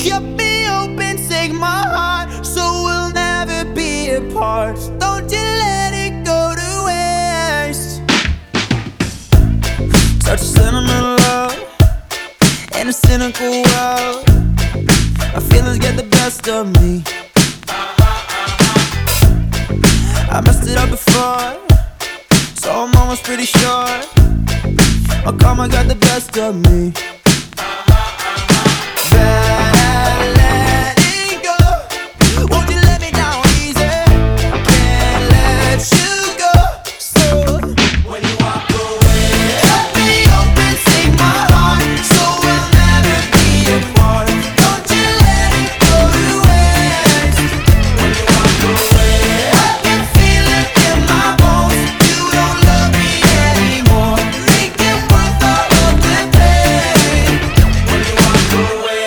Cut me open, take my heart, so we'll never be apart. Don't you let it go to waste. Such a sentimental love in a cynical world. My feelings get the best of me. I messed it up before, so I'm almost pretty sure my karma got the best of me. Bad letting go. Won't you let me down easy? Can't let you go. So when you walk away, cut me open, take my heart, so we'll never be apart. Don't you let it go to waste. When you walk away, I can feel it in my bones. You don't love me anymore. Make it worth all of the pain. When you walk away,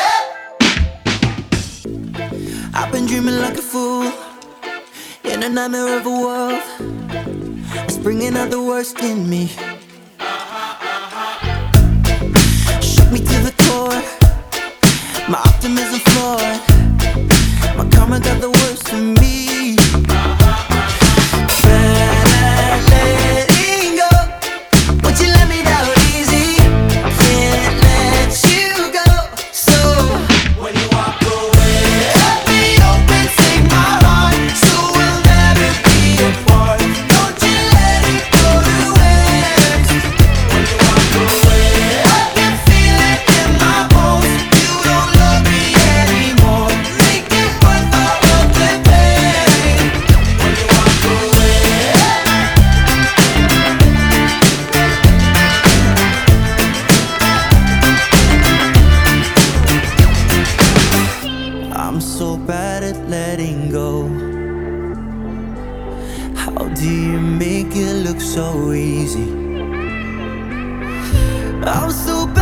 I've been dreaming like a fool in a nightmare of a world. It's bringing out the worst in me. Shook me to the core, my optimism flawed. My karma got the worst of me. Bad letting go. Won't you let me down easy? Can't let you go. So when you walk away, cut me open, take my heart, so we'll never be apart. Don't you let it go to waste. When you walk away, I can feel it in my bones. You don't love me anymore. Make it worth all of the pain. When you walk away, I'm so bad at letting go. How do you make it look so easy? I'm so bad